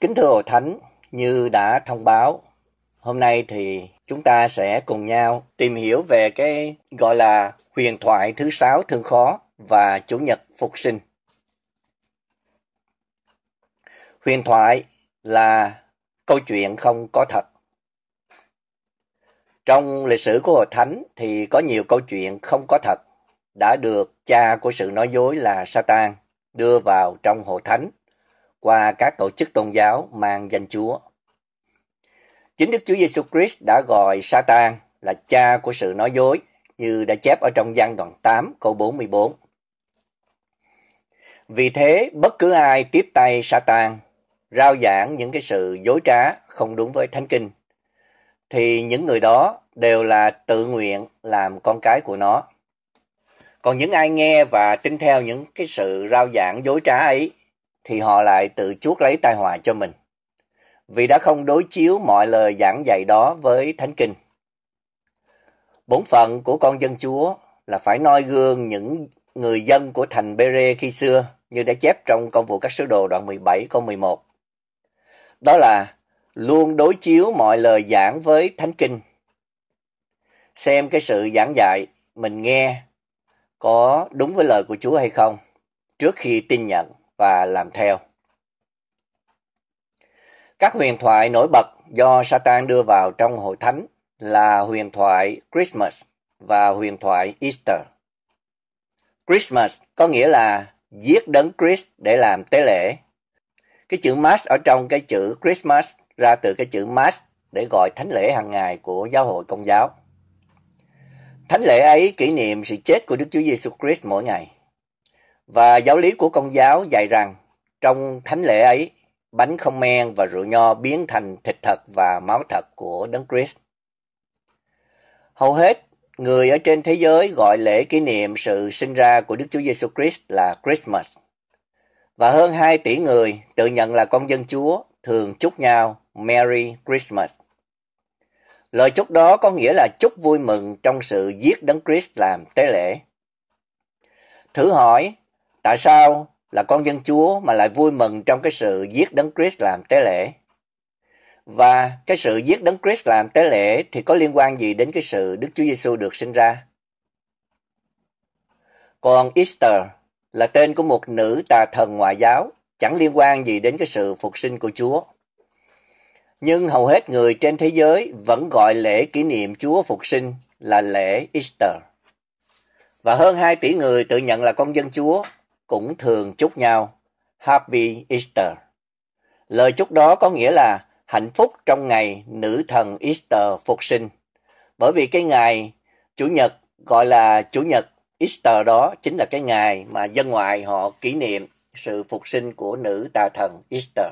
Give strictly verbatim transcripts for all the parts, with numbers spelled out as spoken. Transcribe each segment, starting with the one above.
Kính thưa Hội Thánh, như đã thông báo, hôm nay thì chúng ta sẽ cùng nhau tìm hiểu về cái gọi là huyền thoại thứ sáu thương khó và Chủ nhật phục sinh. Huyền thoại là câu chuyện không có thật. Trong lịch sử của Hội Thánh thì có nhiều câu chuyện không có thật đã được cha của sự nói dối là Satan đưa vào trong Hội Thánh qua các tổ chức tôn giáo mang danh Chúa. Chính Đức Chúa Giêsu Christ đã gọi Satan là cha của sự nói dối, như đã chép ở trong Giăng đoạn tám câu bốn mươi bốn. Vì thế, bất cứ ai tiếp tay Satan, rao giảng những cái sự dối trá không đúng với Thánh Kinh, thì những người đó đều là tự nguyện làm con cái của nó. Còn những ai nghe và tin theo những cái sự rao giảng dối trá ấy, thì họ lại tự chuốc lấy tai họa cho mình, vì đã không đối chiếu mọi lời giảng dạy đó với Thánh Kinh. Bổn phận của con dân Chúa là phải noi gương những người dân của thành Bê-rê khi xưa, như đã chép trong Công vụ các sứ đồ đoạn mười bảy câu mười một. Đó là luôn đối chiếu mọi lời giảng với Thánh Kinh, xem cái sự giảng dạy mình nghe có đúng với lời của Chúa hay không, trước khi tin nhận và làm theo. Các huyền thoại nổi bật do Satan đưa vào trong Hội Thánh là huyền thoại Christmas và huyền thoại Easter. Christmas có nghĩa là giết đấng Christ để làm tế lễ. Cái chữ Mass ở trong cái chữ Christmas ra từ cái chữ Mass để gọi thánh lễ hàng ngày của giáo hội Công giáo. Thánh lễ ấy kỷ niệm sự chết của Đức Chúa Giêsu Christ mỗi ngày. Và giáo lý của Công giáo dạy rằng trong thánh lễ ấy, bánh không men và rượu nho biến thành thịt thật và máu thật của đấng Christ. Hầu hết người ở trên thế giới gọi lễ kỷ niệm sự sinh ra của Đức Chúa Giêsu Christ là Christmas. Và hơn hai tỷ người tự nhận là con dân Chúa thường chúc nhau Merry Christmas. Lời chúc đó có nghĩa là chúc vui mừng trong sự giết đấng Christ làm tế lễ. Thử hỏi, tại sao là con dân Chúa mà lại vui mừng trong cái sự giết đấng Christ làm tế lễ? Và cái sự giết đấng Christ làm tế lễ thì có liên quan gì đến cái sự Đức Chúa Giêsu được sinh ra? Còn Easter là tên của một nữ tà thần ngoại giáo, chẳng liên quan gì đến cái sự phục sinh của Chúa. Nhưng hầu hết người trên thế giới vẫn gọi lễ kỷ niệm Chúa phục sinh là lễ Easter. Và hơn hai tỷ người tự nhận là con dân Chúa cũng thường chúc nhau Happy Easter. Lời chúc đó có nghĩa là hạnh phúc trong ngày nữ thần Easter phục sinh. Bởi vì cái ngày Chủ nhật gọi là Chủ nhật Easter đó chính là cái ngày mà dân ngoại họ kỷ niệm sự phục sinh của nữ tà thần Easter.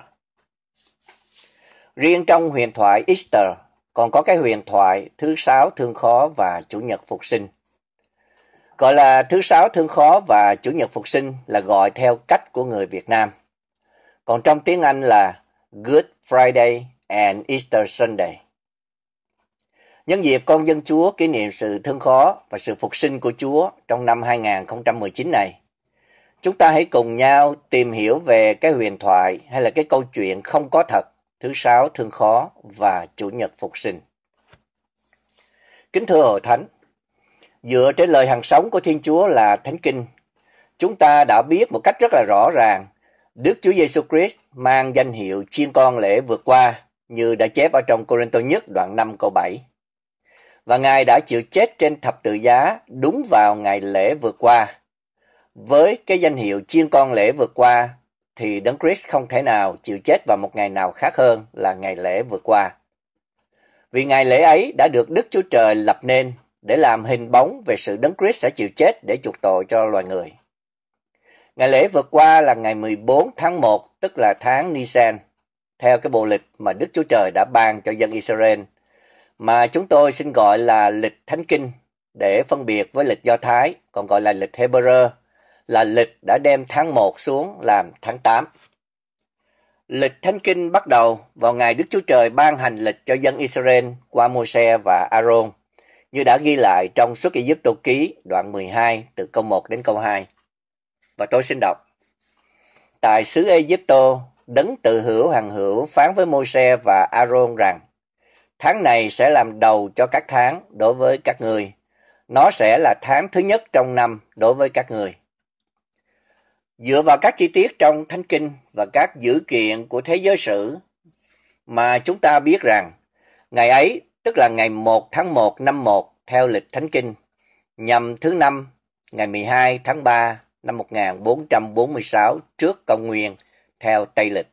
Riêng trong huyền thoại Easter còn có cái huyền thoại thứ sáu thương khó và Chủ nhật phục sinh. Gọi là thứ sáu thương khó và Chủ nhật phục sinh là gọi theo cách của người Việt Nam. Còn trong tiếng Anh là Good Friday and Easter Sunday. Nhân dịp con dân Chúa kỷ niệm sự thương khó và sự phục sinh của Chúa trong năm hai không một chín này, chúng ta hãy cùng nhau tìm hiểu về cái huyền thoại hay là cái câu chuyện không có thật thứ sáu thương khó và Chủ nhật phục sinh. Kính thưa Hội Thánh, dựa trên lời hằng sống của Thiên Chúa là Thánh Kinh, chúng ta đã biết một cách rất là rõ ràng Đức Chúa Giêsu Christ mang danh hiệu chiên con lễ vượt qua, như đã chép ở trong Cô-rinh-tô nhất đoạn năm câu bảy. Và Ngài đã chịu chết trên thập tự giá đúng vào ngày lễ vượt qua. Với cái danh hiệu chiên con lễ vượt qua, thì đấng Christ không thể nào chịu chết vào một ngày nào khác hơn là ngày lễ vượt qua. Vì ngày lễ ấy đã được Đức Chúa Trời lập nên để làm hình bóng về sự đấng Christ sẽ chịu chết để chuộc tội cho loài người. Ngày lễ vượt qua là ngày mười bốn tháng một, tức là tháng Nisan, theo cái bộ lịch mà Đức Chúa Trời đã ban cho dân Israel, mà chúng tôi xin gọi là lịch Thánh Kinh để phân biệt với lịch Do Thái, còn gọi là lịch Hebrew, là lịch đã đem tháng một xuống làm tháng tám. Lịch Thánh Kinh bắt đầu vào ngày Đức Chúa Trời ban hành lịch cho dân Israel qua Mô-se và A-rôn, như đã ghi lại trong Xuất Ai-cập ký đoạn mười hai từ câu một đến câu hai. Và tôi xin đọc. Tại xứ Ai-cập, Đấng tự hữu hằng hữu phán với Môi-se và A-rôn rằng: tháng này sẽ làm đầu cho các tháng đối với các ngươi. Nó sẽ là tháng thứ nhất trong năm đối với các ngươi. Dựa vào các chi tiết trong Thánh Kinh và các dữ kiện của thế giới sử mà chúng ta biết rằng ngày ấy, tức là ngày một tháng một năm một theo lịch Thánh Kinh, nhằm thứ năm ngày mười hai tháng ba năm một nghìn bốn trăm bốn mươi sáu trước Công nguyên theo Tây lịch.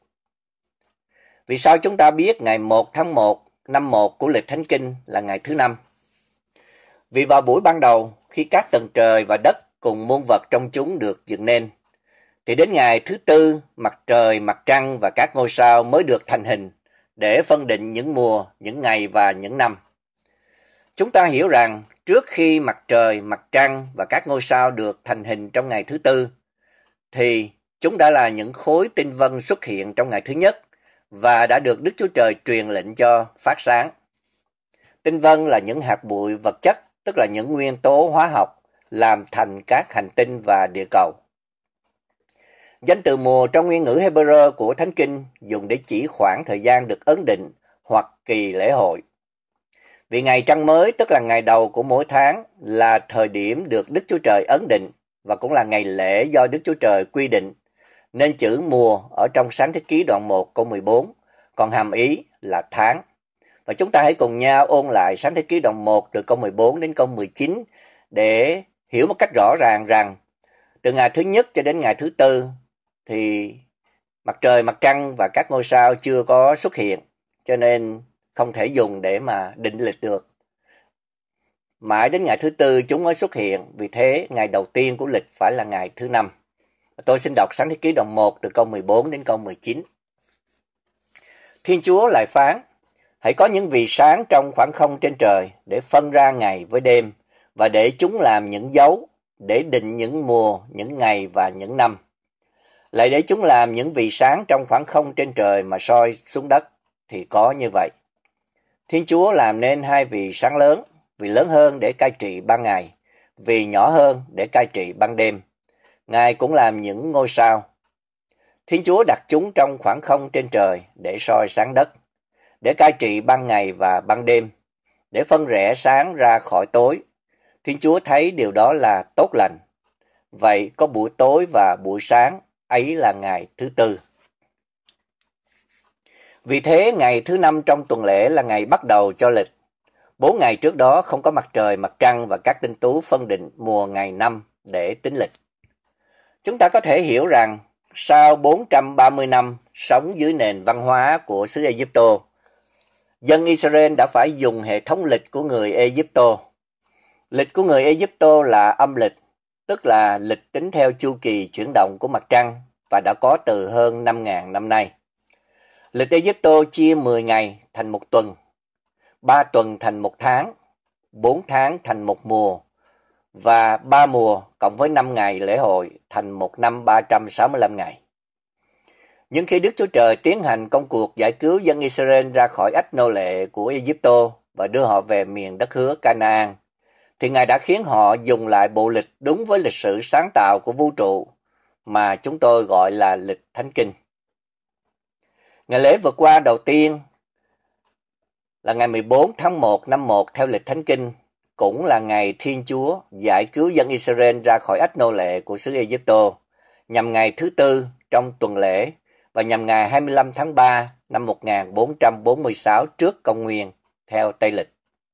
Vì sao chúng ta biết ngày một tháng một năm một của lịch Thánh Kinh là ngày thứ năm? Vì vào buổi ban đầu, khi các tầng trời và đất cùng muôn vật trong chúng được dựng nên, thì đến ngày thứ tư, mặt trời, mặt trăng và các ngôi sao mới được thành hình để phân định những mùa, những ngày và những năm. Chúng ta hiểu rằng trước khi mặt trời, mặt trăng và các ngôi sao được thành hình trong ngày thứ tư, thì chúng đã là những khối tinh vân xuất hiện trong ngày thứ nhất và đã được Đức Chúa Trời truyền lệnh cho phát sáng. Tinh vân là những hạt bụi vật chất, tức là những nguyên tố hóa học làm thành các hành tinh và địa cầu. Danh từ mùa trong nguyên ngữ Hebrew của Thánh Kinh dùng để chỉ khoảng thời gian được ấn định hoặc kỳ lễ hội. Vì ngày trăng mới, tức là ngày đầu của mỗi tháng, là thời điểm được Đức Chúa Trời ấn định và cũng là ngày lễ do Đức Chúa Trời quy định, nên chữ mùa ở trong Sáng Thế Ký đoạn một câu mười bốn còn hàm ý là tháng. Và chúng ta hãy cùng nhau ôn lại Sáng Thế Ký đoạn một từ câu mười bốn đến câu mười chín để hiểu một cách rõ ràng rằng từ ngày thứ nhất cho đến ngày thứ tư thì mặt trời, mặt trăng và các ngôi sao chưa có xuất hiện, cho nên không thể dùng để mà định lịch được. Mãi đến ngày thứ tư chúng mới xuất hiện, vì thế ngày đầu tiên của lịch phải là ngày thứ năm. Tôi xin đọc Sáng Thế Ký đoạn một từ câu mười bốn đến câu mười chín. Thiên Chúa lại phán: hãy có những vì sáng trong khoảng không trên trời để phân ra ngày với đêm, và để chúng làm những dấu, để định những mùa, những ngày và những năm. Lại để chúng làm những vì sáng trong khoảng không trên trời mà soi xuống đất, thì có như vậy. Thiên Chúa làm nên hai vì sáng lớn, vì lớn hơn để cai trị ban ngày, vì nhỏ hơn để cai trị ban đêm. Ngài cũng làm những ngôi sao. Thiên Chúa đặt chúng trong khoảng không trên trời để soi sáng đất, để cai trị ban ngày và ban đêm, để phân rẽ sáng ra khỏi tối. Thiên Chúa thấy điều đó là tốt lành. Vậy có buổi tối và buổi sáng, ấy là ngày thứ tư. Vì thế, ngày thứ năm trong tuần lễ là ngày bắt đầu cho lịch. Bốn ngày trước đó không có mặt trời, mặt trăng và các tinh tú phân định mùa ngày năm để tính lịch. Chúng ta có thể hiểu rằng, sau bốn trăm ba mươi năm sống dưới nền văn hóa của xứ Ai-Cập, dân Israel đã phải dùng hệ thống lịch của người Ai-Cập. Lịch của người Ai-Cập là âm lịch, tức là lịch tính theo chu kỳ chuyển động của mặt trăng và đã có từ hơn năm nghìn năm nay. Lịch Ai-Cập chia mười ngày thành một tuần, ba tuần thành một tháng, bốn tháng thành một mùa và ba mùa cộng với năm ngày lễ hội thành một năm ba trăm sáu mươi lăm ngày. Nhưng khi Đức Chúa Trời tiến hành công cuộc giải cứu dân Israel ra khỏi ách nô lệ của Ai-Cập và đưa họ về miền đất hứa Canaan, thì Ngài đã khiến họ dùng lại bộ lịch đúng với lịch sử sáng tạo của vũ trụ mà chúng tôi gọi là lịch Thánh Kinh. Ngày lễ vượt qua đầu tiên là ngày mười bốn tháng một năm một theo lịch Thánh Kinh, cũng là ngày Thiên Chúa giải cứu dân Israel ra khỏi ách nô lệ của xứ Ai-Cập, nhằm ngày thứ tư trong tuần lễ và nhằm ngày hai mươi lăm tháng ba năm một nghìn bốn trăm bốn mươi sáu trước Công nguyên theo Tây lịch.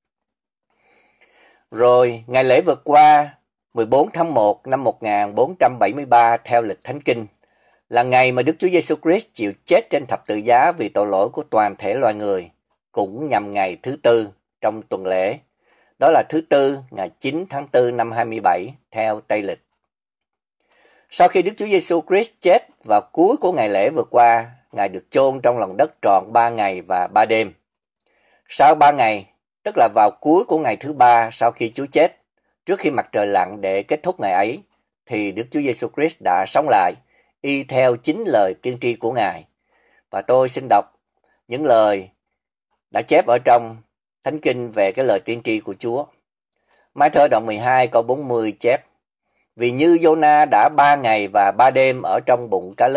Rồi, ngày lễ vượt qua mười bốn tháng một năm một nghìn bốn trăm bảy mươi ba theo lịch Thánh Kinh là ngày mà Đức Chúa Giêsu Christ chịu chết trên thập tự giá vì tội lỗi của toàn thể loài người, cũng nhằm ngày thứ tư trong tuần lễ. Đó là thứ tư, ngày chín tháng tư năm hai mươi bảy theo Tây lịch. Sau khi Đức Chúa Giêsu Christ chết vào cuối của ngày lễ vượt qua, Ngài được chôn trong lòng đất trọn ba ngày và ba đêm. Sau ba ngày, tức là vào cuối của ngày thứ ba sau khi Chúa chết, trước khi mặt trời lặn để kết thúc ngày ấy, thì Đức Chúa Giêsu Christ đã sống lại, y theo chính lời tiên tri của Ngài. Và tôi xin đọc những lời đã chép ở trong Thánh Kinh về cái lời tiên tri của Chúa. Mai Thơ đoạn mười hai câu bốn mươi chép: vì như Giô-na đã ba ngày và ba đêm ở trong bụng cá lớn,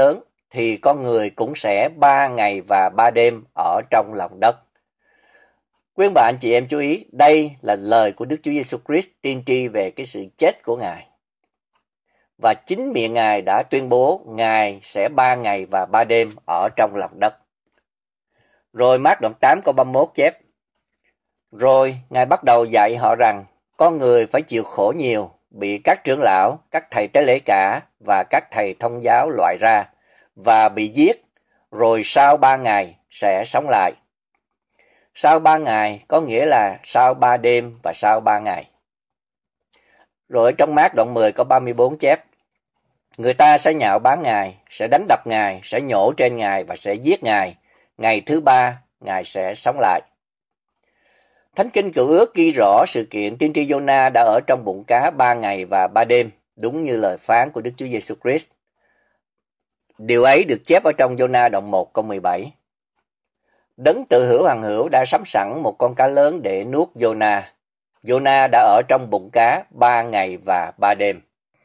thì con người cũng sẽ ba ngày và ba đêm ở trong lòng đất. Quý ông bà anh chị em chú ý, đây là lời của Đức Chúa Giêsu Christ tiên tri về cái sự chết của Ngài. Và chính miệng Ngài đã tuyên bố Ngài sẽ ba ngày và ba đêm ở trong lòng đất. Rồi Mác đoạn tám câu ba mươi mốt chép, rồi Ngài bắt đầu dạy họ rằng con người phải chịu khổ nhiều, bị các trưởng lão, các thầy tế lễ cả và các thầy thông giáo loại ra và bị giết, rồi sau ba ngày sẽ sống lại. Sau ba ngày có nghĩa là sau ba đêm và sau ba ngày. Rồi trong Mác đoạn mười câu ba mươi bốn chép, người ta sẽ nhạo báng Ngài, sẽ đánh đập Ngài, sẽ nhổ trên Ngài và sẽ giết Ngài. Ngày thứ ba, Ngài sẽ sống lại. Thánh Kinh Cựu Ước ghi rõ sự kiện tiên tri Giô-na đã ở trong bụng cá ba ngày và ba đêm, đúng như lời phán của Đức Chúa Giêsu Christ. Điều ấy được chép ở trong Giô-na đoạn một câu mười bảy. Đấng tự hữu hằng hữu đã sắm sẵn một con cá lớn để nuốt Giô-na. Giô-na đã ở trong bụng cá ba ngày và ba đêm.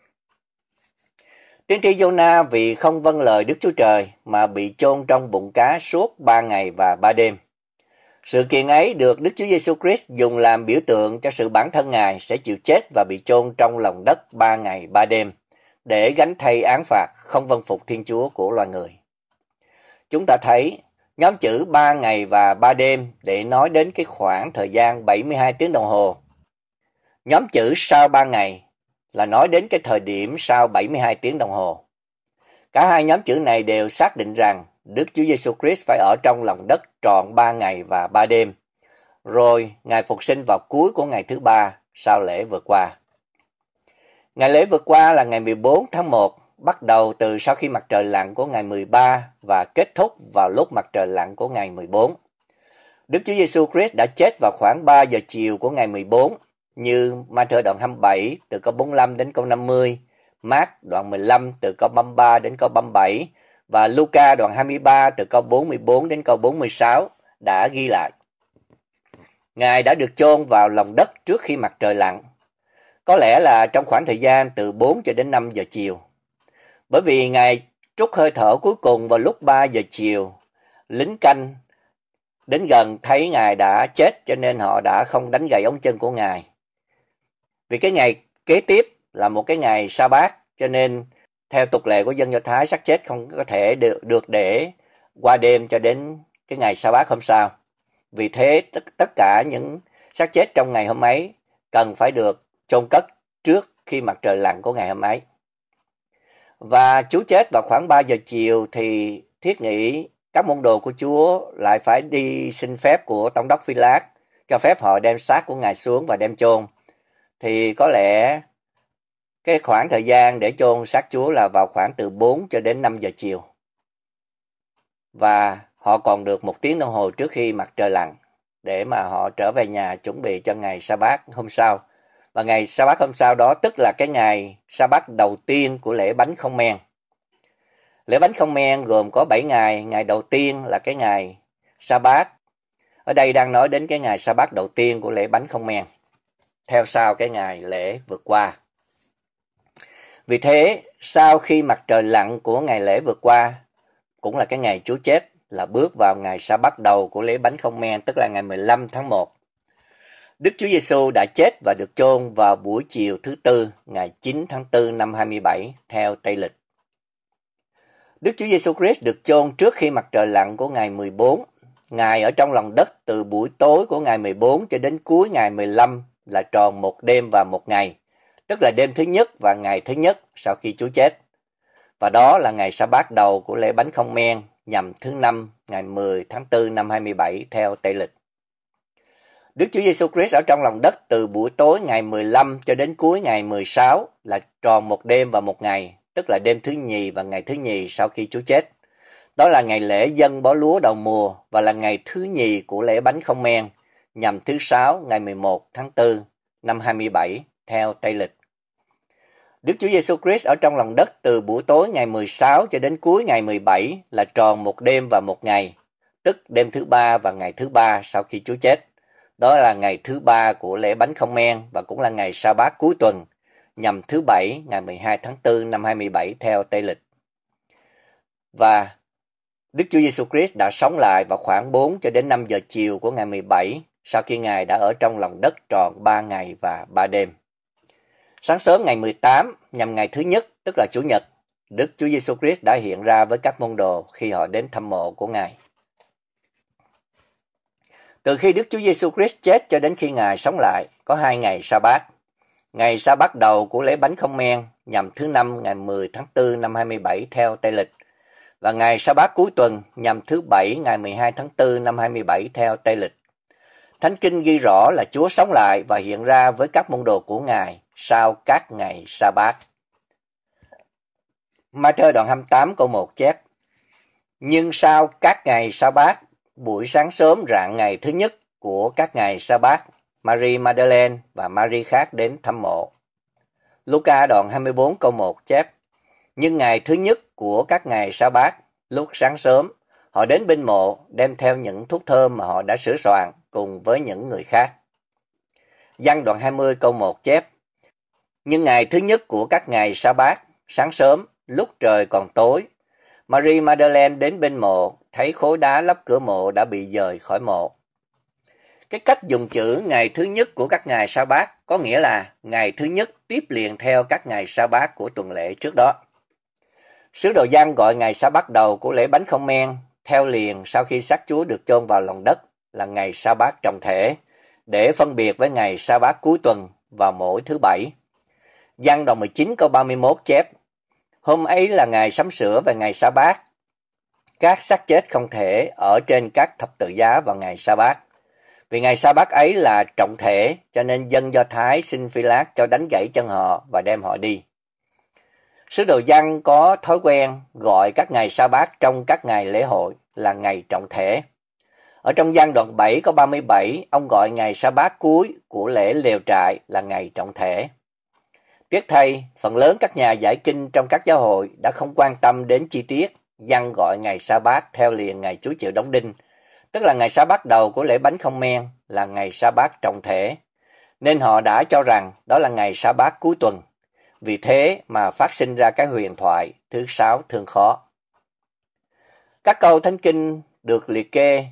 Tiên tri Giô-na vì không vâng lời Đức Chúa Trời mà bị chôn trong bụng cá suốt ba ngày và ba đêm. Sự kiện ấy được Đức Chúa Giêsu Christ dùng làm biểu tượng cho sự bản thân Ngài sẽ chịu chết và bị chôn trong lòng đất ba ngày ba đêm để gánh thay án phạt không vâng phục Thiên Chúa của loài người. Chúng ta thấy nhóm chữ ba ngày và ba đêm để nói đến cái khoảng thời gian bảy mươi hai tiếng đồng hồ. Nhóm chữ sau ba ngày là nói đến cái thời điểm sau bảy mươi hai tiếng đồng hồ. Cả hai nhóm chữ này đều xác định rằng Đức Chúa Giêsu Christ phải ở trong lòng đất trọn ba ngày và ba đêm, rồi Ngài phục sinh vào cuối của ngày thứ ba sau lễ vượt qua. Ngày lễ vượt qua là ngày mười bốn tháng một, bắt đầu từ sau khi mặt trời lặn của ngày mười ba và kết thúc vào lúc mặt trời lặn của ngày mười bốn. Đức Chúa Giêsu Christ đã chết vào khoảng ba giờ chiều của ngày mười bốn, như Ma-thơ đoạn hai mươi bảy từ câu bốn mươi lăm đến câu năm mươi, Mác đoạn mười lăm từ câu ba mươi ba đến câu ba mươi bảy và Luca đoạn hai mươi ba từ câu bốn mươi bốn đến câu bốn mươi sáu đã ghi lại. Ngài đã được chôn vào lòng đất trước khi mặt trời lặn, có lẽ là trong khoảng thời gian từ bốn cho đến năm giờ chiều. Bởi vì Ngài trút hơi thở cuối cùng vào lúc ba giờ chiều, lính canh đến gần thấy Ngài đã chết cho nên họ đã không đánh gãy ống chân của Ngài. Vì cái ngày kế tiếp là một cái ngày sa bát, cho nên theo tục lệ của dân Do Thái, xác chết không có thể được, được để qua đêm cho đến cái ngày sa bát hôm sau. Vì thế tất, tất cả những xác chết trong ngày hôm ấy cần phải được chôn cất trước khi mặt trời lặn của ngày hôm ấy. Và Chúa chết vào khoảng ba giờ chiều thì thiết nghĩ các môn đồ của Chúa lại phải đi xin phép của Tổng đốc Phi-lát cho phép họ đem xác của Ngài xuống và đem chôn. Thì có lẽ cái khoảng thời gian để chôn xác Chúa là vào khoảng từ bốn cho đến năm giờ chiều. Và họ còn được một tiếng đồng hồ trước khi mặt trời lặn để mà họ trở về nhà chuẩn bị cho ngày sa bát hôm sau. Và ngày sa bát hôm sau đó tức là cái ngày sa bát đầu tiên của lễ bánh không men. Lễ bánh không men gồm có bảy ngày, ngày đầu tiên là cái ngày sa bát. Ở đây đang nói đến cái ngày sa bát đầu tiên của lễ bánh không men, theo sau cái ngày lễ vượt qua. Vì thế, sau khi mặt trời lặn của ngày lễ vượt qua, cũng là cái ngày Chúa chết, là bước vào ngày sa bát đầu của lễ bánh không men, tức là ngày mười lăm tháng một. Đức Chúa Giêsu đã chết và được chôn vào buổi chiều thứ Tư, ngày chín tháng tư năm hai mươi bảy, theo Tây lịch. Đức Chúa Giêsu Christ được chôn trước khi mặt trời lặn của ngày mười bốn. Ngài ở trong lòng đất từ buổi tối của ngày mười bốn cho đến cuối ngày mười lăm là tròn một đêm và một ngày, tức là đêm thứ nhất và ngày thứ nhất sau khi Chúa chết. Và đó là ngày sa bát đầu của lễ bánh không men, nhằm thứ năm ngày mười tháng tư năm hai mươi bảy theo Tây lịch. Đức Chúa Giêsu Christ ở trong lòng đất từ buổi tối ngày mười lăm cho đến cuối ngày mười sáu là tròn một đêm và một ngày, tức là đêm thứ nhì và ngày thứ nhì sau khi Chúa chết. Đó là ngày lễ dâng bó lúa đầu mùa và là ngày thứ nhì của lễ bánh không men, nhằm thứ sáu ngày mười một tháng tư năm hai mươi bảy theo Tây lịch. Đức Chúa Giêsu Christ ở trong lòng đất từ buổi tối ngày mười sáu cho đến cuối ngày mười bảy là tròn một đêm và một ngày, tức đêm thứ ba và ngày thứ ba sau khi Chúa chết. Đó là ngày thứ ba của lễ bánh không men và cũng là ngày sa bát cuối tuần, nhằm thứ bảy ngày mười hai tháng tư năm hai mươi bảy theo Tây lịch. Và Đức Chúa Giêsu Christ đã sống lại vào khoảng bốn cho đến năm giờ chiều của ngày mười bảy, sau khi Ngài đã ở trong lòng đất trọn ba ngày và ba đêm. Sáng sớm ngày mười tám, nhằm ngày thứ nhất, tức là Chủ nhật, Đức Chúa Giêsu Christ đã hiện ra với các môn đồ khi họ đến thăm mộ của Ngài. Từ khi Đức Chúa Giêsu Christ chết cho đến khi Ngài sống lại, có hai ngày sa bát. Ngày sa bát đầu của lễ bánh không men nhằm thứ năm ngày mười tháng tư năm hai mươi bảy theo Tây lịch, và ngày sa bát cuối tuần nhằm thứ bảy ngày mười hai tháng tư năm hai mươi bảy theo Tây lịch. Thánh Kinh ghi rõ là Chúa sống lại và hiện ra với các môn đồ của Ngài sau các ngày sa bát. Ma-thơ đoạn hai mươi tám câu một chép: Nhưng sau các ngày sa bát, buổi sáng sớm rạng ngày thứ nhất của các ngày sa bát, Mary Magdalene và Mary khác đến thăm mộ. Luca đoạn hai mươi bốn câu một chép: Nhưng ngày thứ nhất của các ngày sa bát, lúc sáng sớm, họ đến bên mộ đem theo những thuốc thơm mà họ đã sửa soạn cùng với những người khác. Giăng đoạn hai mươi câu một chép: Nhưng ngày thứ nhất của các ngày sa bát, sáng sớm, lúc trời còn tối, Mary Magdalene đến bên mộ, thấy khối đá lấp cửa mộ đã bị dời khỏi mộ. Cái cách dùng chữ ngày thứ nhất của các ngày sa bát có nghĩa là ngày thứ nhất tiếp liền theo các ngày sa bát của tuần lễ trước đó. Sứ đồ Giăng gọi ngày sa bát đầu của lễ bánh không men theo liền sau khi xác Chúa được chôn vào lòng đất là ngày sa bát trọng thể, để phân biệt với ngày sa bát cuối tuần vào mỗi thứ bảy. Giăng đoạn mười chín câu ba mươi mốt chép: Hôm ấy là ngày sắm sửa về ngày sa bát. Các xác chết không thể ở trên các thập tự giá vào ngày sa bát. Vì ngày sa bát ấy là trọng thể, cho nên dân Do Thái xin Phi-lát cho đánh gãy chân họ và đem họ đi. Sứ đồ Giăng có thói quen gọi các ngày sa bát trong các ngày lễ hội là ngày trọng thể. Ở trong Giăng đoạn bảy câu ba mươi bảy, ông gọi ngày sa bát cuối của lễ lều trại là ngày trọng thể. Tiếc thay, phần lớn các nhà giải kinh trong các giáo hội đã không quan tâm đến chi tiết. Giăng gọi ngày sa bát theo liền ngày Chúa chịu đóng đinh, tức là ngày sa bát đầu của lễ bánh không men là ngày sa bát trọng thể, nên họ đã cho rằng đó là ngày sa bát cuối tuần. Vì thế mà phát sinh ra cái huyền thoại thứ sáu thương khó. Các câu Thánh Kinh được liệt kê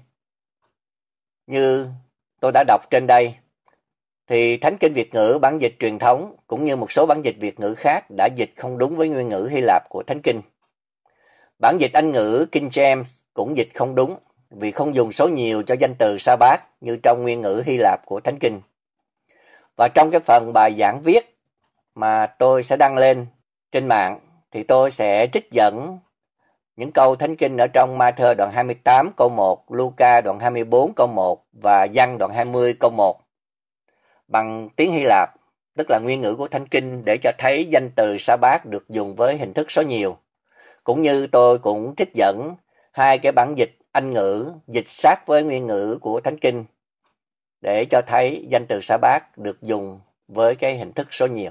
như tôi đã đọc trên đây, thì Thánh Kinh Việt ngữ bản dịch truyền thống cũng như một số bản dịch Việt ngữ khác đã dịch không đúng với nguyên ngữ Hy Lạp của Thánh Kinh. Bản dịch Anh ngữ King James cũng dịch không đúng vì không dùng số nhiều cho danh từ sa bát như trong nguyên ngữ Hy Lạp của Thánh Kinh. Và trong cái phần bài giảng viết mà tôi sẽ đăng lên trên mạng thì tôi sẽ trích dẫn những câu Thánh Kinh ở trong Ma-thơ đoạn hai mươi tám câu một, Luca đoạn hai mươi bốn câu một và Giăng đoạn hai mươi câu một bằng tiếng Hy Lạp, tức là nguyên ngữ của Thánh Kinh, để cho thấy danh từ sa bát được dùng với hình thức số nhiều. Cũng như tôi cũng trích dẫn hai cái bản dịch Anh ngữ dịch sát với nguyên ngữ của Thánh Kinh để cho thấy danh từ sa bát được dùng với cái hình thức số nhiều.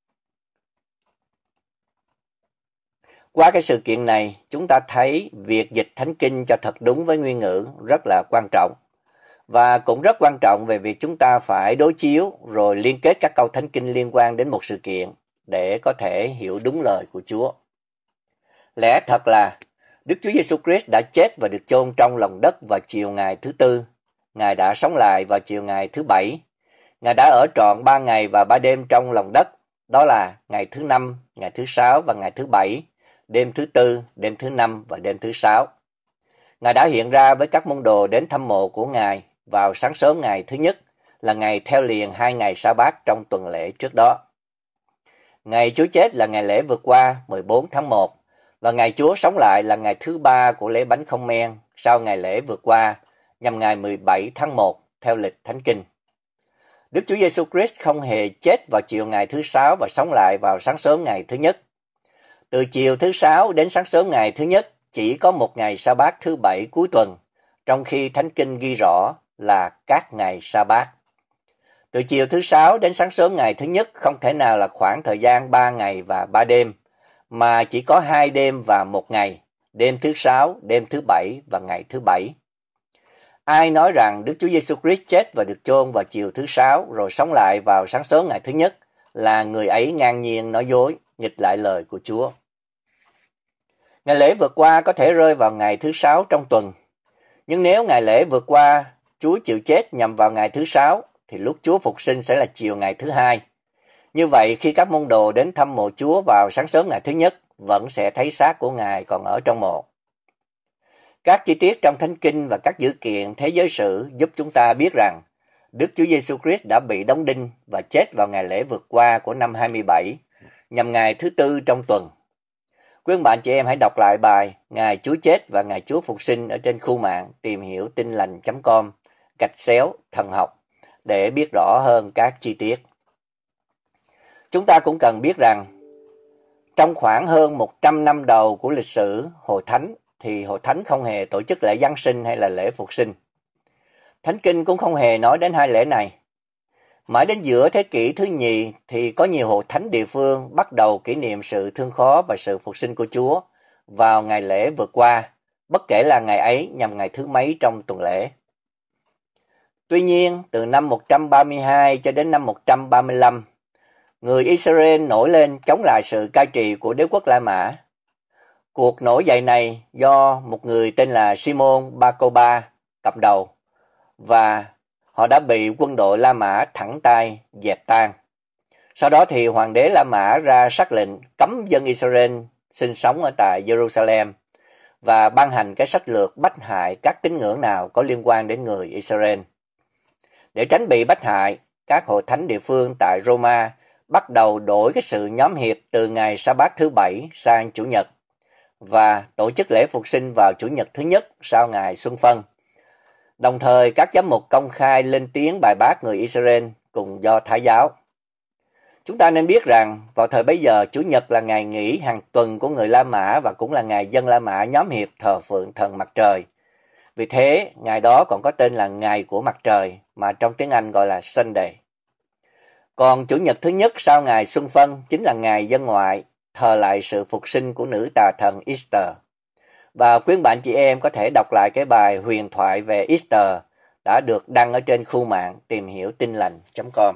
Qua cái sự kiện này, chúng ta thấy việc dịch Thánh Kinh cho thật đúng với nguyên ngữ rất là quan trọng. Và cũng rất quan trọng về việc chúng ta phải đối chiếu rồi liên kết các câu Thánh Kinh liên quan đến một sự kiện để có thể hiểu đúng lời của Chúa. Lẽ thật là Đức Chúa Giêsu Christ đã chết và được chôn trong lòng đất vào chiều ngày thứ tư. Ngài đã sống lại vào chiều ngày thứ bảy. Ngài đã ở trọn ba ngày và ba đêm trong lòng đất. Đó là ngày thứ năm, ngày thứ sáu và ngày thứ bảy, đêm thứ tư, đêm thứ năm và đêm thứ sáu. Ngài đã hiện ra với các môn đồ đến thăm mộ của Ngài vào sáng sớm ngày thứ nhất, là ngày theo liền hai ngày sa bát trong tuần lễ trước đó. Ngày Chúa chết là ngày lễ vượt qua mười bốn tháng một, và ngày Chúa sống lại là ngày thứ ba của lễ bánh không men sau ngày lễ vượt qua, nhằm ngày mười bảy tháng một theo lịch Thánh Kinh. Đức Chúa Giêsu Christ không hề chết vào chiều ngày thứ sáu và sống lại vào sáng sớm ngày thứ nhất. Từ chiều thứ sáu đến sáng sớm ngày thứ nhất chỉ có một ngày sa bát thứ bảy cuối tuần, trong khi Thánh Kinh ghi rõ là các ngày sa bát. Từ chiều thứ sáu đến sáng sớm ngày thứ nhất không thể nào là khoảng thời gian ba ngày và ba đêm, mà chỉ có hai đêm và một ngày, đêm thứ sáu, đêm thứ bảy và ngày thứ bảy. Ai nói rằng Đức Chúa Giêsu Christ chết và được chôn vào chiều thứ sáu rồi sống lại vào sáng sớm ngày thứ nhất là người ấy ngang nhiên nói dối, nghịch lại lời của Chúa. Ngày lễ vượt qua có thể rơi vào ngày thứ sáu trong tuần, nhưng nếu ngày lễ vượt qua Chúa chịu chết nhằm vào ngày thứ sáu, thì lúc Chúa phục sinh sẽ là chiều ngày thứ hai. Như vậy, khi các môn đồ đến thăm mộ Chúa vào sáng sớm ngày thứ nhất, vẫn sẽ thấy xác của Ngài còn ở trong mộ. Các chi tiết trong Thánh Kinh và các dữ kiện thế giới sử giúp chúng ta biết rằng Đức Chúa Giêsu Christ đã bị đóng đinh và chết vào ngày lễ vượt qua của năm hai mươi bảy, nhằm ngày thứ tư trong tuần. Quý ông bạn chị em hãy đọc lại bài Ngày Chúa chết và Ngày Chúa phục sinh ở trên khu mạng tìm hiểu tin lành chấm com gạch xéo thần học để biết rõ hơn các chi tiết. Chúng ta cũng cần biết rằng trong khoảng hơn một trăm năm đầu của lịch sử Hội Thánh thì Hội Thánh không hề tổ chức lễ Giáng sinh hay là lễ phục sinh. Thánh Kinh cũng không hề nói đến hai lễ này. Mãi đến giữa thế kỷ thứ nhì thì có nhiều hội thánh địa phương bắt đầu kỷ niệm sự thương khó và sự phục sinh của Chúa vào ngày lễ vượt qua, bất kể là ngày ấy nhằm ngày thứ mấy trong tuần lễ. Tuy nhiên, từ năm một trăm ba mươi hai cho đến năm một trăm ba mươi lăm, người Israel nổi lên chống lại sự cai trị của đế quốc La Mã. Cuộc nổi dậy này do một người tên là Simon Bar Kokhba cầm đầu, và họ đã bị quân đội La Mã thẳng tay dẹp tan. Sau đó thì hoàng đế La Mã ra sắc lệnh cấm dân Israel sinh sống ở tại Jerusalem và ban hành cái sách lược bách hại các tín ngưỡng nào có liên quan đến người Israel. Để tránh bị bách hại, các hội thánh địa phương tại Roma bắt đầu đổi cái sự nhóm hiệp từ ngày Sa-bát thứ bảy sang Chủ nhật và tổ chức lễ phục sinh vào Chủ nhật thứ nhất sau ngày Xuân Phân. Đồng thời, các giám mục công khai lên tiếng bài bác người Israel cùng Do Thái giáo. Chúng ta nên biết rằng, vào thời bấy giờ, Chủ nhật là ngày nghỉ hàng tuần của người La Mã và cũng là ngày dân La Mã nhóm hiệp thờ phượng thần mặt trời. Vì thế, ngày đó còn có tên là Ngày của mặt trời, mà trong tiếng Anh gọi là Sunday. Còn Chủ nhật thứ nhất sau ngày Xuân Phân chính là ngày dân ngoại, thờ lại sự phục sinh của nữ tà thần Easter. Và quý bạn chị em có thể đọc lại cái bài huyền thoại về Easter đã được đăng ở trên khu mạng tìm hiểu tin lành chấm com.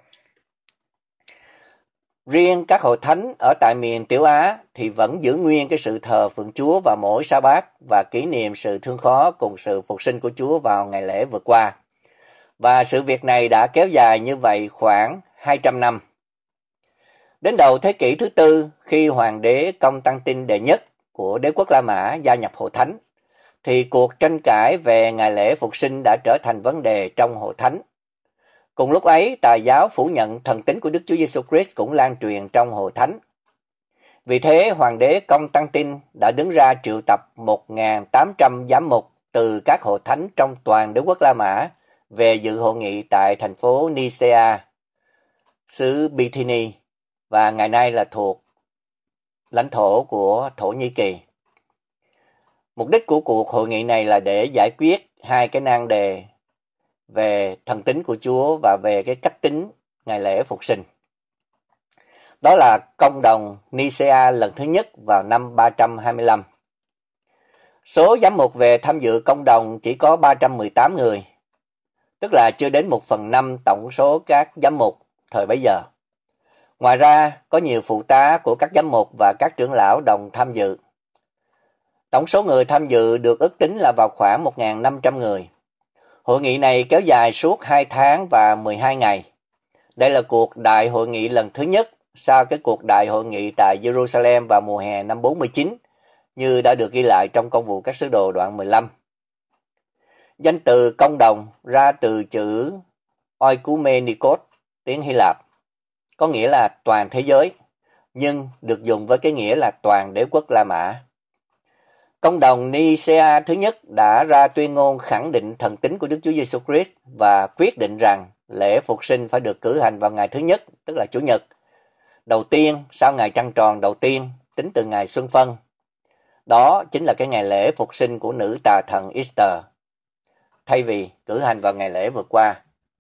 Riêng các hội thánh ở tại miền Tiểu Á thì vẫn giữ nguyên cái sự thờ phượng Chúa vào mỗi Sa-bát và kỷ niệm sự thương khó cùng sự phục sinh của Chúa vào ngày lễ vượt qua. Và sự việc này đã kéo dài như vậy khoảng hai trăm năm. Đến đầu thế kỷ thứ tư, khi hoàng đế Công Tăng Tin đệ nhất của đế quốc La Mã gia nhập hội thánh, thì cuộc tranh cãi về ngày lễ phục sinh đã trở thành vấn đề trong hội thánh. Cùng lúc ấy, tà giáo phủ nhận thần tính của Đức Chúa Giêsu Christ cũng lan truyền trong hội thánh. Vì thế, hoàng đế Công Tăng Tin đã đứng ra triệu tập một nghìn tám trăm giám mục từ các hội thánh trong toàn đế quốc La Mã về dự hội nghị tại thành phố Nicea, xứ Bithynia, và ngày nay là thuộc lãnh thổ của Thổ Nhĩ Kỳ. Mục đích của cuộc hội nghị này là để giải quyết hai cái nan đề về thần tính của Chúa và về cái cách tính ngày lễ phục sinh. Đó là công đồng Nicea lần thứ nhất vào năm ba trăm hai mươi lăm. Số giám mục về tham dự công đồng chỉ có ba trăm mười tám người, tức là chưa đến một phần năm tổng số các giám mục thời bấy giờ. Ngoài ra, có nhiều phụ tá của các giám mục và các trưởng lão đồng tham dự. Tổng số người tham dự được ước tính là vào khoảng một nghìn năm trăm người. Hội nghị này kéo dài suốt hai tháng và mười hai ngày. Đây là cuộc đại hội nghị lần thứ nhất sau cái cuộc đại hội nghị tại Jerusalem vào mùa hè năm bốn mươi chín, như đã được ghi lại trong Công vụ các sứ đồ đoạn mười lăm. Danh từ công đồng ra từ chữ oikomenikos, tiếng Hy Lạp, có nghĩa là toàn thế giới, nhưng được dùng với cái nghĩa là toàn đế quốc La Mã. Công đồng Nicea thứ nhất đã ra tuyên ngôn khẳng định thần tính của Đức Chúa Giêsu Christ và quyết định rằng lễ phục sinh phải được cử hành vào ngày thứ nhất, tức là Chủ nhật, đầu tiên sau ngày trăng tròn đầu tiên, tính từ ngày Xuân Phân. Đó chính là cái ngày lễ phục sinh của nữ tà thần Easter, thay vì cử hành vào ngày lễ vượt qua.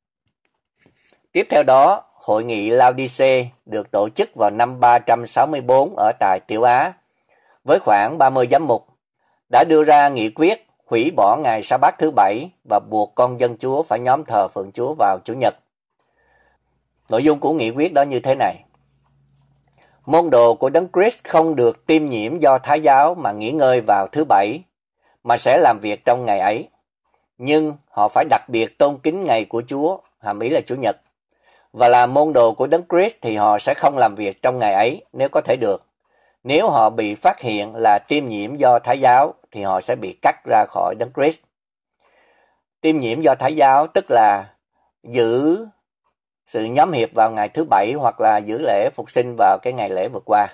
Tiếp theo đó, Hội nghị Laodice được tổ chức vào năm ba trăm sáu mươi tư ở tại Tiểu Á, với khoảng ba mươi giám mục, đã đưa ra nghị quyết hủy bỏ ngày Sa-bát thứ bảy và buộc con dân Chúa phải nhóm thờ phượng Chúa vào Chủ nhật. Nội dung của nghị quyết đó như thế này. Môn đồ của Đấng Christ không được tiêm nhiễm do Thái giáo mà nghỉ ngơi vào thứ Bảy, mà sẽ làm việc trong ngày ấy. Nhưng họ phải đặc biệt tôn kính ngày của Chúa, hàm ý là Chủ nhật. Và là môn đồ của Đấng Christ thì họ sẽ không làm việc trong ngày ấy nếu có thể được. Nếu họ bị phát hiện là tiêm nhiễm do Thái giáo thì họ sẽ bị cắt ra khỏi Đấng Christ. Tiêm nhiễm do Thái giáo tức là giữ sự nhóm hiệp vào ngày thứ Bảy hoặc là giữ lễ phục sinh vào cái ngày lễ vừa qua.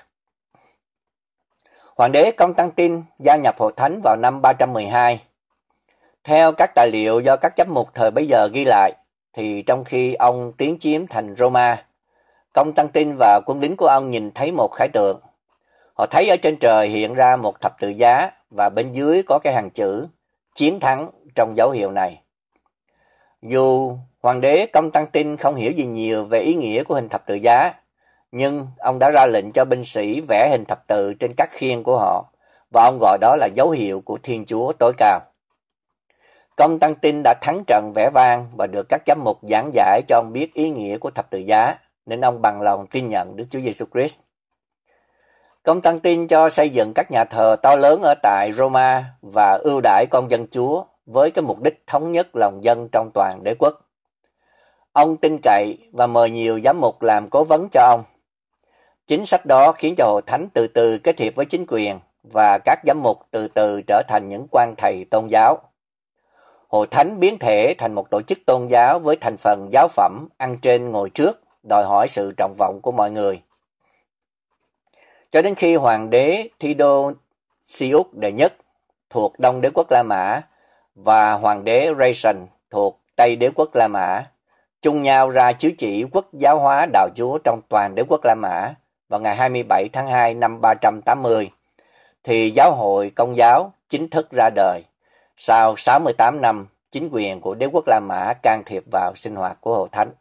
Hoàng đế Constantine gia nhập hội thánh vào năm ba trăm mười hai. Theo các tài liệu do các giám mục thời bấy giờ ghi lại, thì trong khi ông tiến chiếm thành Roma, Constantine và quân lính của ông nhìn thấy một khải tượng. Họ thấy ở trên trời hiện ra một thập tự giá và bên dưới có cái hàng chữ chiến thắng trong dấu hiệu này. Dù hoàng đế Constantine không hiểu gì nhiều về ý nghĩa của hình thập tự giá, nhưng ông đã ra lệnh cho binh sĩ vẽ hình thập tự trên các khiên của họ, và ông gọi đó là dấu hiệu của Thiên Chúa tối cao. Constantine đã thắng trận vẻ vang và được các giám mục giảng giải cho ông biết ý nghĩa của thập tự giá, nên ông bằng lòng tin nhận Đức Chúa Giêsu Christ. Constantine cho xây dựng các nhà thờ to lớn ở tại Roma và ưu đãi con dân Chúa với cái mục đích thống nhất lòng dân trong toàn đế quốc. Ông tin cậy và mời nhiều giám mục làm cố vấn cho ông. Chính sách đó khiến cho hội thánh từ từ kết hiệp với chính quyền và các giám mục từ từ trở thành những quan thầy tôn giáo. Hội thánh biến thể thành một tổ chức tôn giáo với thành phần giáo phẩm ăn trên ngồi trước, đòi hỏi sự trọng vọng của mọi người. Cho đến khi hoàng đế Theodosius đệ nhất thuộc Đông đế quốc La Mã và hoàng đế Trajan thuộc Tây đế quốc La Mã chung nhau ra chiếu chỉ quốc giáo hóa đạo Chúa trong toàn đế quốc La Mã vào ngày hai mươi bảy tháng hai năm ba trăm tám mươi, thì giáo hội Công giáo chính thức ra đời sau sáu mươi tám năm chính quyền của đế quốc La Mã can thiệp vào sinh hoạt của hội thánh.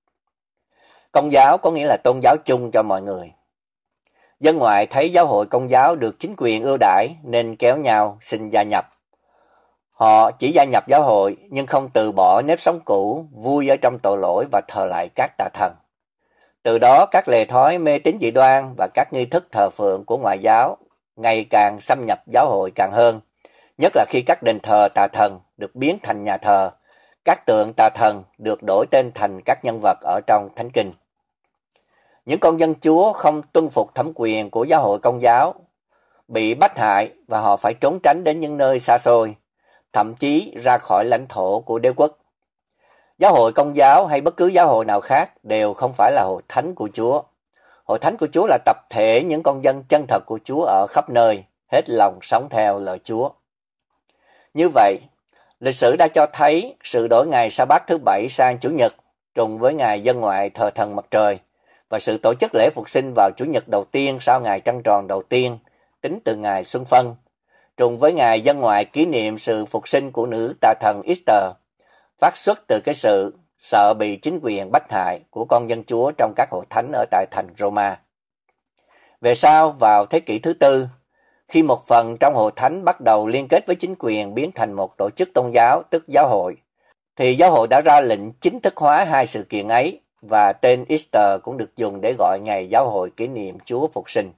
Công giáo có nghĩa là tôn giáo chung cho mọi người. Dân ngoại thấy giáo hội Công giáo được chính quyền ưu đãi nên kéo nhau xin gia nhập. Họ chỉ gia nhập giáo hội nhưng không từ bỏ nếp sống cũ, vui ở trong tội lỗi và thờ lại các tà thần. Từ đó các lề thói mê tín dị đoan và các nghi thức thờ phượng của ngoại giáo ngày càng xâm nhập giáo hội càng hơn, nhất là khi các đền thờ tà thần được biến thành nhà thờ, các tượng tà thần được đổi tên thành các nhân vật ở trong Thánh Kinh. Những con dân Chúa không tuân phục thẩm quyền của giáo hội Công giáo, bị bách hại và họ phải trốn tránh đến những nơi xa xôi, thậm chí ra khỏi lãnh thổ của đế quốc. Giáo hội Công giáo hay bất cứ giáo hội nào khác đều không phải là hội thánh của Chúa. Hội thánh của Chúa là tập thể những con dân chân thật của Chúa ở khắp nơi, hết lòng sống theo lời Chúa. Như vậy, lịch sử đã cho thấy sự đổi ngày Sa-bát thứ Bảy sang Chủ nhật trùng với ngày dân ngoại thờ thần mặt trời, và sự tổ chức lễ phục sinh vào Chủ nhật đầu tiên sau ngày trăng tròn đầu tiên, tính từ ngày Xuân Phân, trùng với ngày dân ngoại kỷ niệm sự phục sinh của nữ tà thần Easter, phát xuất từ cái sự sợ bị chính quyền bách hại của con dân Chúa trong các hội thánh ở tại thành Roma. Về sau, vào thế kỷ thứ tư, khi một phần trong hội thánh bắt đầu liên kết với chính quyền biến thành một tổ chức tôn giáo, tức giáo hội, thì giáo hội đã ra lệnh chính thức hóa hai sự kiện ấy, và tên Easter cũng được dùng để gọi ngày giáo hội kỷ niệm Chúa phục sinh.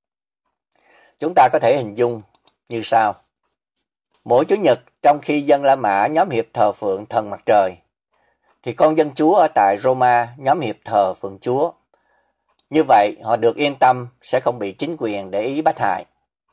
Chúng ta có thể hình dung như sau. Mỗi Chủ nhật, trong khi dân La Mã nhóm hiệp thờ phượng thần mặt trời, thì con dân Chúa ở tại Roma nhóm hiệp thờ phượng Chúa. Như vậy, họ được yên tâm sẽ không bị chính quyền để ý bách hại.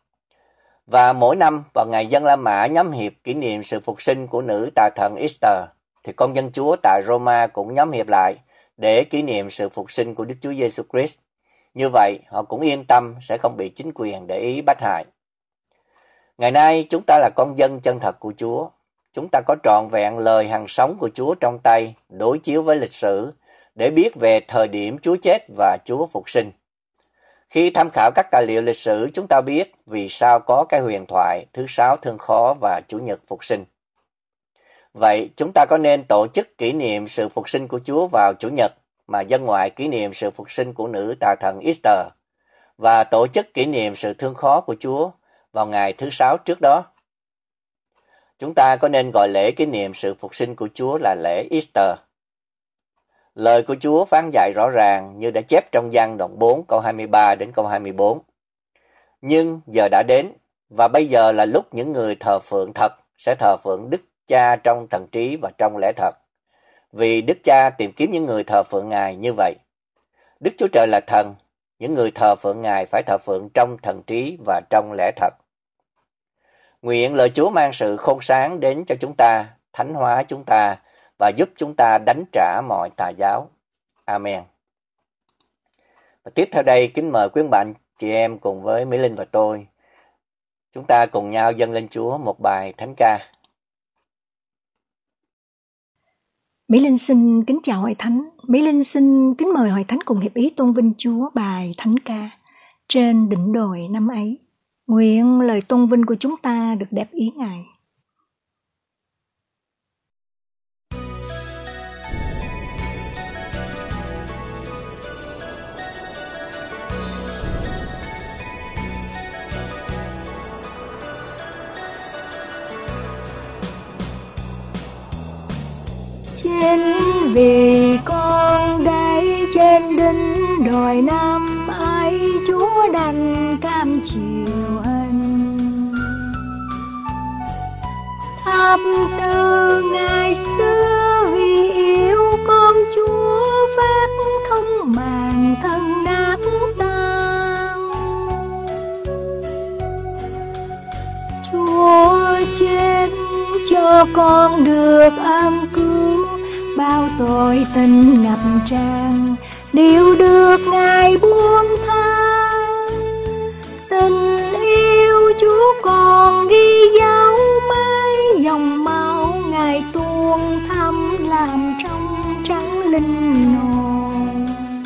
Và mỗi năm, vào ngày dân La Mã nhóm hiệp kỷ niệm sự phục sinh của nữ tà thần Easter, thì con dân Chúa tại Roma cũng nhóm hiệp lại để kỷ niệm sự phục sinh của Đức Chúa Giêsu Christ. Như vậy, họ cũng yên tâm sẽ không bị chính quyền để ý bách hại. Ngày nay, chúng ta là con dân chân thật của Chúa. Chúng ta có trọn vẹn lời hằng sống của Chúa trong tay, đối chiếu với lịch sử, để biết về thời điểm Chúa chết và Chúa phục sinh. Khi tham khảo các tài liệu lịch sử, chúng ta biết vì sao có cái huyền thoại thứ sáu thương khó và Chủ nhật phục sinh. Vậy, chúng ta có nên tổ chức kỷ niệm sự phục sinh của Chúa vào Chủ nhật, mà dân ngoại kỷ niệm sự phục sinh của nữ tà thần Easter, và tổ chức kỷ niệm sự thương khó của Chúa vào ngày thứ sáu trước đó? Chúng ta có nên gọi lễ kỷ niệm sự phục sinh của Chúa là lễ Easter? Lời của Chúa phán dạy rõ ràng như đã chép trong Giăng đoạn bốn câu hai mươi ba đến câu hai mươi bốn. Nhưng giờ đã đến, và bây giờ là lúc những người thờ phượng thật sẽ thờ phượng Đức Cha trong thần trí và trong lẽ thật. Vì Đức Cha tìm kiếm những người thờ phượng Ngài như vậy. Đức Chúa Trời là thần, những người thờ phượng Ngài phải thờ phượng trong thần trí và trong lẽ thật. Nguyện lời Chúa mang sự khôn sáng đến cho chúng ta, thánh hóa chúng ta và giúp chúng ta đánh trả mọi tà giáo. Amen. Và tiếp theo đây, kính mời quý bạn chị em cùng với Mỹ Linh và tôi, chúng ta cùng nhau dâng lên Chúa một bài thánh ca. Mỹ Linh xin kính chào Hội Thánh. Mỹ Linh xin kính mời Hội Thánh cùng hiệp ý tôn vinh Chúa bài thánh ca Trên đỉnh đồi năm ấy. Nguyện lời tôn vinh của chúng ta được đẹp ý Ngài. Chính vì con đây trên đỉnh đồi năm ấy, Chúa đành cam chịu hình. Thập từ ngày xưa vì yêu con Chúa, phép không màng thân nát tan. Chúa chết cho con được ân cứu, bao tội tình ngập tràn đều được Ngài buông tha. Tình yêu Chúa còn ghi dấu mãi, dòng máu Ngài tuôn thăm làm trong trắng linh hồn.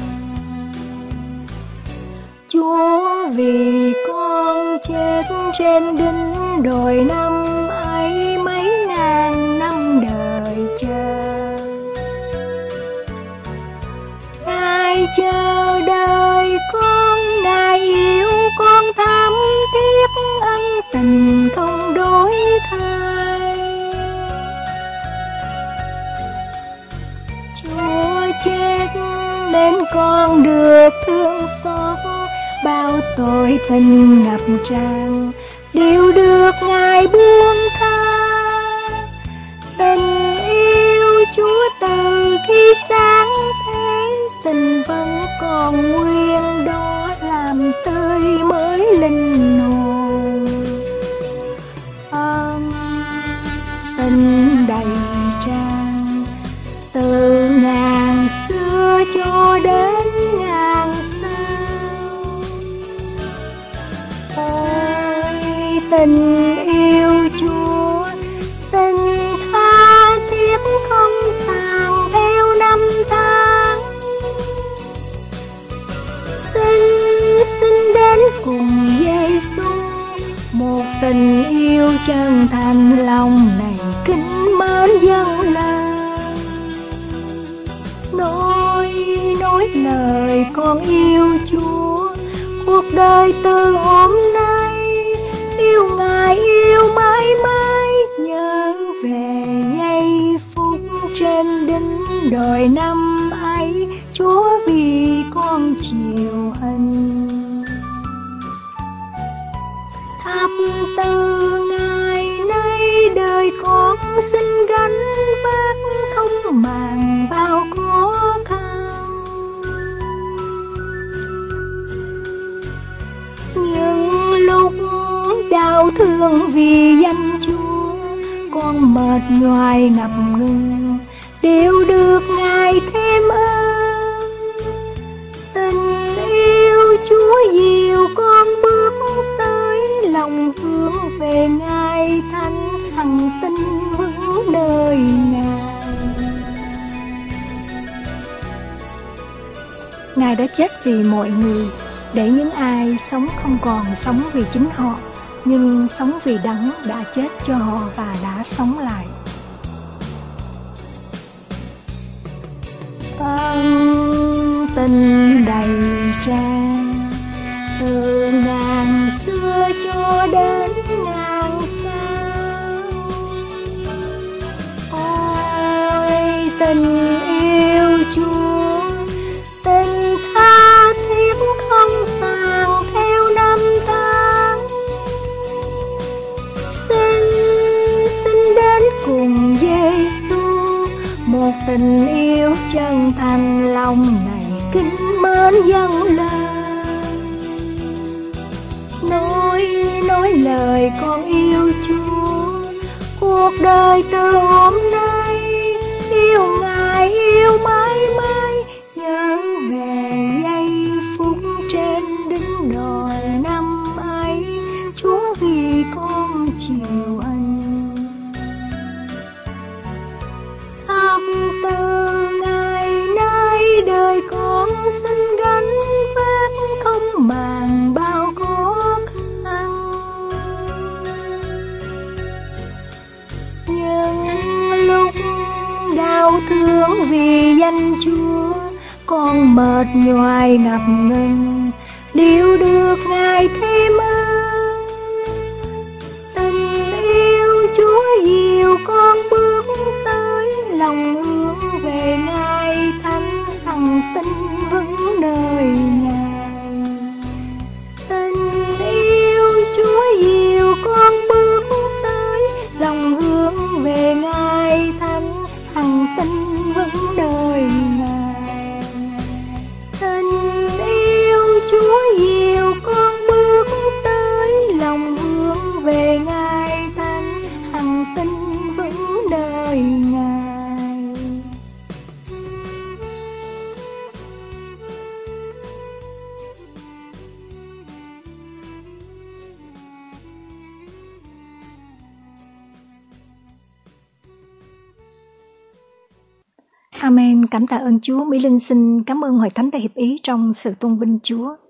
Chúa vì con chết trên đỉnh đồi năm ấy, mấy ngàn năm đời chờ. Ngài chờ đợi con, Ngài yêu con thắm thiết, ân tình không đổi thay. Chúa chết nên con được thương xót, bao tội tình ngập tràn đều được Ngài buông tha. Tình yêu Chúa từ khi sáng thế, tình vẫn còn nguyên đó làm tươi mới linh hồn. Ân tình đầy tràn từ ngàn xưa cho đến ngàn sau. Ôi tình yêu Chúa, tình tha thiết không tàn theo năm tháng. Xin xin đến cùng Giê-xu, một tình yêu chân thành lòng này kính mến dâng lên. Nói nói lời con yêu Chúa, cuộc đời từ hôm nay yêu Ngài yêu mãi mãi. Nhớ về giây phút trên đỉnh đồi năm ấy, Chúa vì con chịu hình. Thập từ ngày nay đời con xin gánh vác, không màng bao khó khăn. Nhưng lúc đau thương vì danh Chúa, con mệt nhoài ngập ngừng đều được Ngài thêm ơn. Tình yêu Chúa dìu con bước tới, lòng hướng về Ngài thánh hằng tin vững nơi Ngài. Ngài đã chết vì mọi người, để những ai sống không còn sống vì chính họ, nhưng sống vì Đấng đã chết cho họ và đã sống lại. Ân tình đầy tràn từ ngàn xưa cho đến ngàn sau. Ôi tình yêu Chúa, tình yêu chân thành lòng này kính mến dâng lên. Nói nói lời con yêu Chúa, cuộc đời từ hôm nay yêu Ngài yêu mãi mãi, nhớ về giây phút trên đỉnh đồi năm ấy, Chúa vì con chịu anh. Thập từ ngày nay đời con xin gánh vác không màng bao khó khăn, nhưng lúc đau thương vì danh Chúa con mệt nhoài ngập ngừng, điều được Ngài thêm ơn. Tình yêu Chúa dìu con bước tới, lòng hướng về Ngài thánh hằng tin vững nơi Ngài. Tình yêu Chúa dìu con bước tới, lòng hướng về Ngài thánh hằng tin vững nơi Ngài. Tình yêu Chúa dìu con bước tới, lòng hướng về Ngài thánh hằng tin vững nơi Ngài. Amen. Cảm tạ ơn Chúa. Mỹ Linh xin cảm ơn Hội Thánh Đại Hiệp Ý trong sự tôn vinh Chúa.